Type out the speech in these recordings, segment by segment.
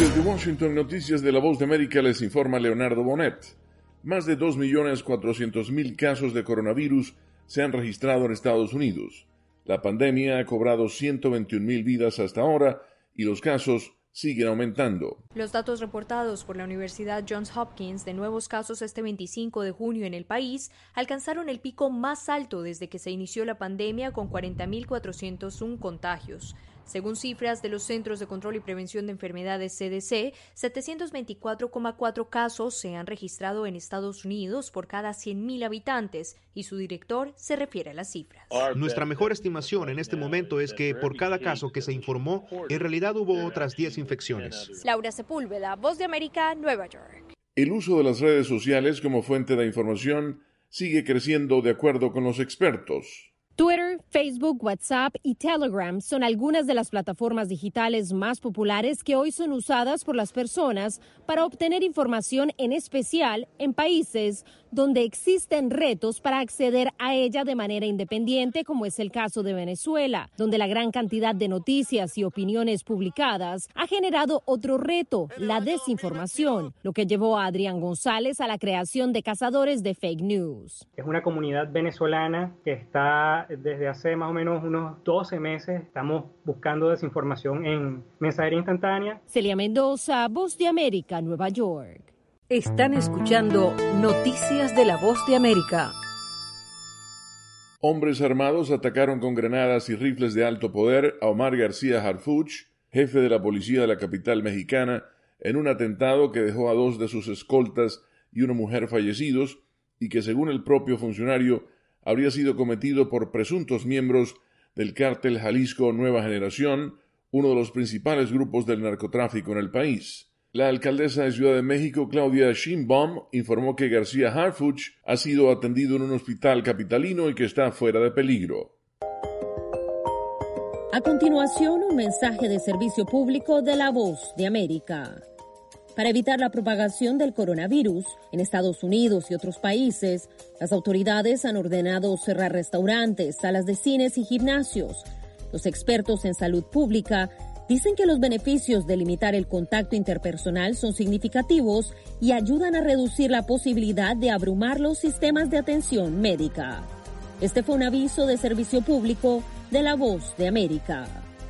Desde Washington, Noticias de la Voz de América, les informa Leonardo Bonet. Más de 2.400.000 casos de coronavirus se han registrado en Estados Unidos. La pandemia ha cobrado 121.000 vidas hasta ahora y los casos siguen aumentando. Los datos reportados por la Universidad Johns Hopkins de nuevos casos este 25 de junio en el país alcanzaron el pico más alto desde que se inició la pandemia, con 40.401 contagios. Según cifras de los Centros de Control y Prevención de Enfermedades CDC, 724,4 casos se han registrado en Estados Unidos por cada 100.000 habitantes, y su director se refiere a las cifras. Nuestra mejor estimación en este momento es que por cada caso que se informó, en realidad hubo otras 10 infecciones. Laura Sepúlveda, Voz de América, Nueva York. El uso de las redes sociales como fuente de información sigue creciendo de acuerdo con los expertos. Twitter, Facebook, WhatsApp y Telegram son algunas de las plataformas digitales más populares que hoy son usadas por las personas para obtener información, en especial en países donde existen retos para acceder a ella de manera independiente, como es el caso de Venezuela, donde la gran cantidad de noticias y opiniones publicadas ha generado otro reto, la desinformación, lo que llevó a Adrián González a la creación de Cazadores de Fake News. Es una comunidad venezolana que está desde hace más o menos unos 12 meses, estamos buscando desinformación en mensajería instantánea. Celia Mendoza, Voz de América, Nueva York. Están escuchando Noticias de la Voz de América. Hombres armados atacaron con granadas y rifles de alto poder a Omar García Harfuch, jefe de la policía de la capital mexicana, en un atentado que dejó a 2 de sus escoltas y una mujer fallecidos, y que, según el propio funcionario, habría sido cometido por presuntos miembros del cártel Jalisco Nueva Generación, uno de los principales grupos del narcotráfico en el país. La alcaldesa de Ciudad de México, Claudia Sheinbaum, informó que García Harfuch ha sido atendido en un hospital capitalino y que está fuera de peligro. A continuación, un mensaje de servicio público de la Voz de América. Para evitar la propagación del coronavirus en Estados Unidos y otros países, las autoridades han ordenado cerrar restaurantes, salas de cines y gimnasios. Los expertos en salud pública dicen que los beneficios de limitar el contacto interpersonal son significativos y ayudan a reducir la posibilidad de abrumar los sistemas de atención médica. Este fue un aviso de servicio público de la Voz de América.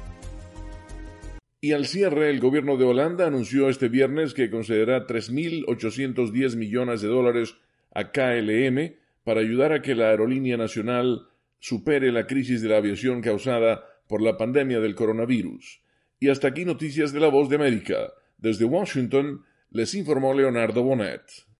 Y al cierre, el gobierno de Holanda anunció este viernes que concederá 3.810 millones de dólares a KLM para ayudar a que la aerolínea nacional supere la crisis de la aviación causada por la pandemia del coronavirus. Y hasta aquí Noticias de la Voz de América. Desde Washington, les informó Leonardo Bonet.